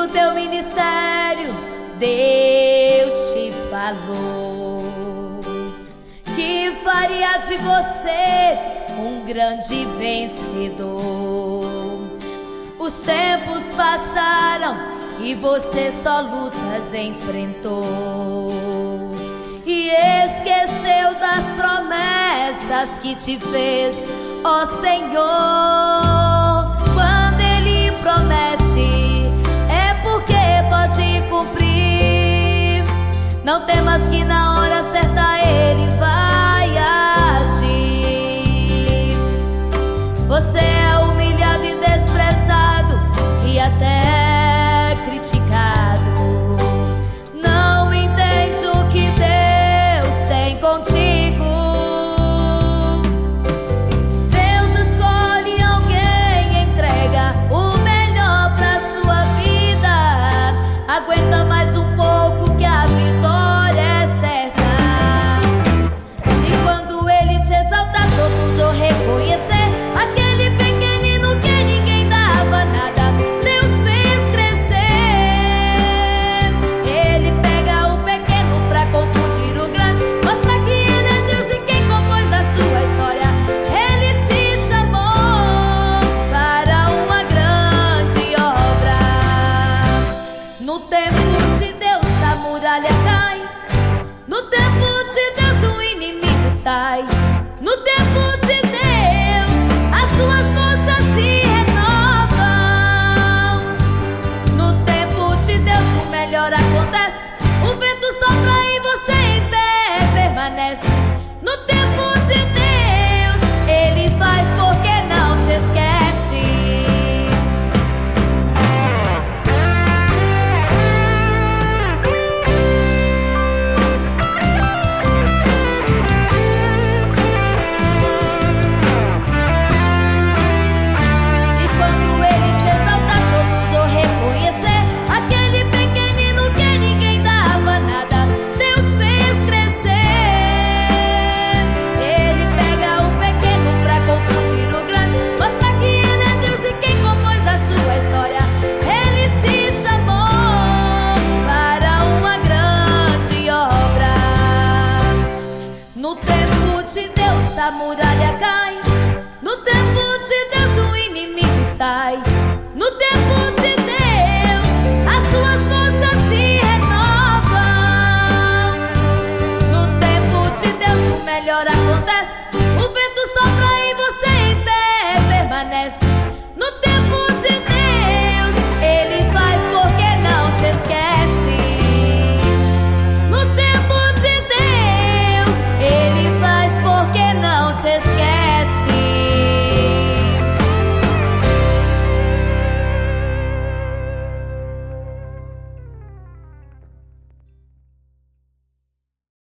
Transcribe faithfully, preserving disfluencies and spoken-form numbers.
do teu ministério, Deus te falou que faria de você um grande vencedor. Os tempos passaram e você só lutas enfrentou e esqueceu das promessas que te fez, ó Senhor. Quando Ele promete, é porque pode cumprir. Não temas que na hora certa Ele vai agir. Você é humilhado e desprezado e até criticado. Não entende o que Deus tem contigo. Deus escolhe alguém, entrega o melhor pra sua vida. Aguenta mais um pouco que a vitória é certa. E quando Ele te exaltar, todos vão reconhecer aquele pequenino que ninguém dava nada, Deus fez crescer. Ele pega o pequeno pra confundir o grande, mostra que Ele é Deus e quem compôs a sua história. Ele te chamou para uma grande obra. No tempo de Deus a muralha cai, no tempo de Deus o inimigo sai, no tempo de Deus as suas forças se renovam. No tempo de Deus o melhor acontece, o vento sopra e você em pé permanece. No tempo de Deus Ele faz porque não te esquece. E quando Ele te exaltar, todos vão reconhecer aquele pequenino que ninguém dava nada, Deus fez crescer. Ele pega o pequeno pra confundir o grande, mostra que Ele é Deus e quem compôs a sua história. Ele te chamou para uma grande obra. No tempo de Deus a muralha cai, no tempo de Deus o inimigo sai, no tempo de Deus as suas forças se renovam. No tempo de Deus o melhor acontece,